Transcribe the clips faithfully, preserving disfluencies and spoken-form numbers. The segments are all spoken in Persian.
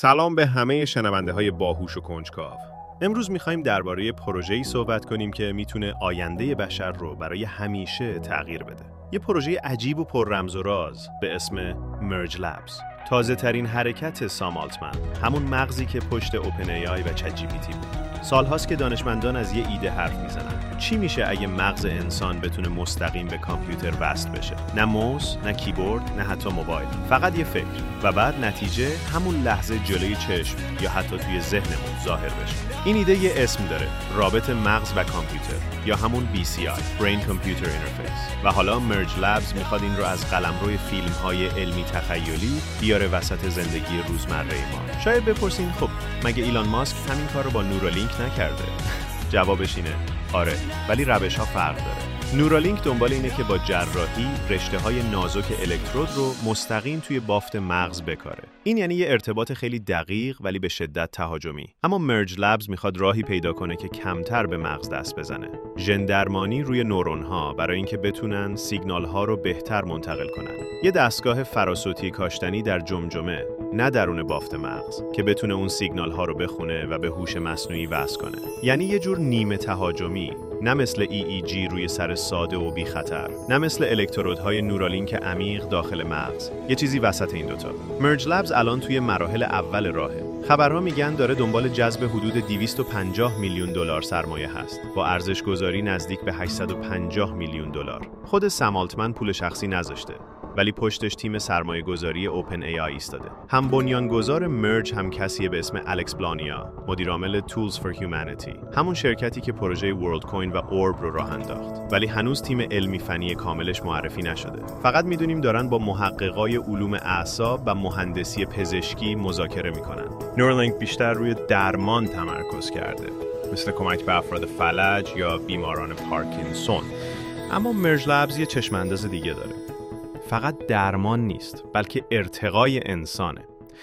سلام به همه شنونده های باهوش و کنجکاو. امروز میخوایم درباره پروژه‌ای صحبت کنیم که میتونه آینده بشر رو برای همیشه تغییر بده. یه پروژه عجیب و پر رمز و راز به اسم مرج لبز. تازه ترین حرکت سام آلتمن، همون مغزی که پشت اوپن ای آی و چت جی پی تی بود. سالهاست که دانشمندان از یه ایده حرف میزنن. چی میشه اگه مغز انسان بتونه مستقیم به کامپیوتر وصل بشه؟ نه موس، نه کیبورد، نه حتی موبایل. فقط یه فکر و بعد نتیجه همون لحظه جلوی چشم یا حتی توی ذهنمون ظاهر بشه. این ایده یه اسم داره، رابط مغز و کامپیوتر یا همون بی سی آی Brain Computer Interface. و حالا مرج لبز میخواد این رو از قلمروی فیلم‌های علمی تخیلی بیاره وسط زندگی روزمره ما. شاید بپرسین خب مگه ایلان ماسک همین کار رو با نورالینک نکرده؟ جوابش اینه آره، ولی روش‌ها فرق داره. نورالینک دنبال اینه که با جراحی رشته‌های نازک الکترود رو مستقیم توی بافت مغز بکاره. این یعنی یه ارتباط خیلی دقیق ولی به شدت تهاجمی. اما مرج لبز میخواد راهی پیدا کنه که کمتر به مغز دست بزنه. ژن درمانی روی نورون‌ها برای اینکه بتونن سیگنال‌ها رو بهتر منتقل کنن. یه دستگاه فراسوتی کاشتنی در جمجمه، نه درون بافت مغز، که بتونه اون سیگنال‌ها رو بخونه و به هوش مصنوعی وصل کنه. یعنی یه جور نیمه تهاجمی، نه مثل ای ای جی روی سر ساده و بی خطر، نه مثل الکترودهای نورالینک عمیق داخل مغز. یه چیزی وسط این دوتا. مرج لبز الان توی مراحل اول راهه. خبرها میگن داره دنبال جذب حدود دویست و پنجاه میلیون دلار سرمایه هست، با ارزش گذاری نزدیک به هشتصد و پنجاه میلیون دلار. خود سام آلتمن پول شخصی نذاشته، ولی پشتش تیم سرمایه گذاری اوپن ای آی ایستاده. هم بنیانگذار مرج هم کسیه به اسم الکس بلانیا، مدیر عامل Tools for Humanity، همون شرکتی که پروژه ورلد کوین و اورب رو راه انداخت. ولی هنوز تیم علمی فنی کاملش معرفی نشده. فقط میدونیم دارن با محققای علوم اعصاب و مهندسی پزشکی مذاکره میکنن. نورالینک بیشتر روی درمان تمرکز کرده، مثل کمک به افراد فلج یا بیماران پارکینسون. اما مرج لبز یه چشم‌انداز دیگه داره. فقط درمان نیست، بلکه ارتقای انسانه.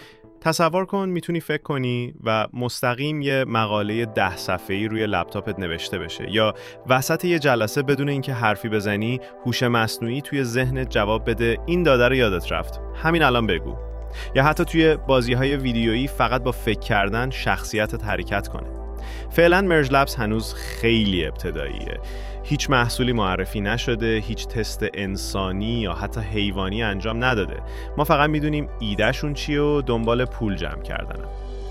تصور کن میتونی فکر کنی و مستقیم یه مقاله ده صفحه‌ای روی لپتاپت نوشته بشه، یا وسط یه جلسه بدون اینکه حرفی بزنی هوش مصنوعی توی ذهنت جواب بده این داده رو یادت رفت، همین الان بگو. یا حتی توی بازی‌های ویدیویی فقط با فکر کردن شخصیتت حرکت کنه. فعلا مرج لبز هنوز خیلی ابتداییه. هیچ محصولی معرفی نشده، هیچ تست انسانی یا حتی حیوانی انجام نداده. ما فقط میدونیم ایدهشون چیه و دنبال پول جمع کردنن.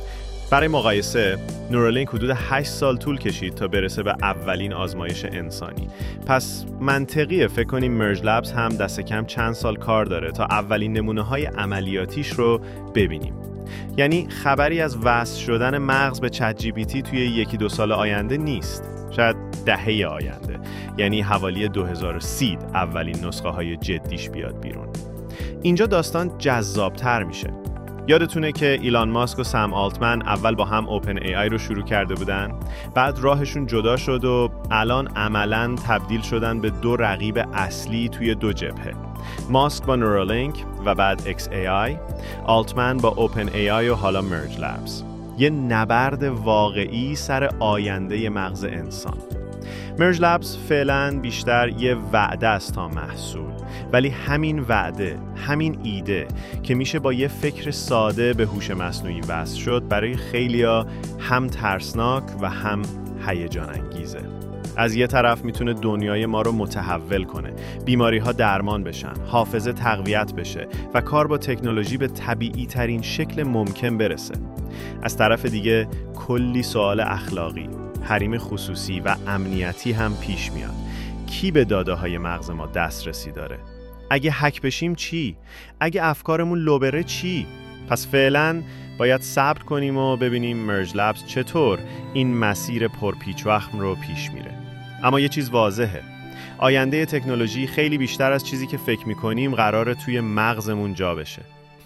برای مقایسه، نورالینک حدود هشت سال طول کشید تا برسه به اولین آزمایش انسانی. پس منطقیه فکر کنیم مرج لبز هم دست کم چند سال کار داره تا اولین نمونه‌های عملیاتیش رو ببینیم. یعنی خبری از وصل شدن مغز به چت جی پی تی توی یکی دو سال آینده نیست. شاید دهه آینده، یعنی حوالی دو هزار و سی اولین نسخه های جدیش بیاد بیرون. اینجا داستان جذابتر میشه. یادتونه که ایلان ماسک و سام آلتمن اول با هم اوپن ای آی رو شروع کرده بودن، بعد راهشون جدا شد و الان عملاً تبدیل شدن به دو رقیب اصلی توی دو جبهه. ماسک با نورالینک و بعد ایکس ای آی، آلتمن با اوپن ای آی و حالا مرج لبز. یه نبرد واقعی سر آینده مغز انسان. مرج لبز فعلا بیشتر یه وعده است تا محصول، ولی همین وعده، همین ایده که میشه با یه فکر ساده به هوش مصنوعی وصل شد، برای خیلیا هم ترسناک و هم هیجان انگیزه. از یه طرف میتونه دنیای ما رو متحول کنه، بیماری ها درمان بشن، حافظه تقویت بشه و کار با تکنولوژی به طبیعی ترین شکل ممکن برسه. از طرف دیگه کلی سوال اخلاقی، حریم خصوصی و امنیتی هم پیش میاد. کی به داده های مغز ما دسترسی داره؟ اگه هک بشیم چی؟ اگه افکارمون لو بره چی؟ پس فعلا باید صبر کنیم و ببینیم مرج لبز چطور این مسیر پرپیچ و خم رو پیش میره. اما یه چیز واضحه، آینده تکنولوژی خیلی بیشتر از چیزی که فکر میکنیم قراره توی مغزمون جا بشه.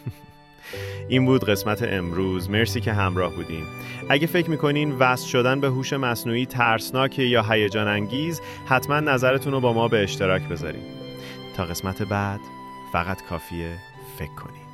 این بود قسمت امروز. مرسی که همراه بودین. اگه فکر میکنین وصل شدن به هوش مصنوعی ترسناکه یا هیجان انگیز، حتما نظرتون رو با ما به اشتراک بذارین. تا قسمت بعد فقط کافیه فکر کنین.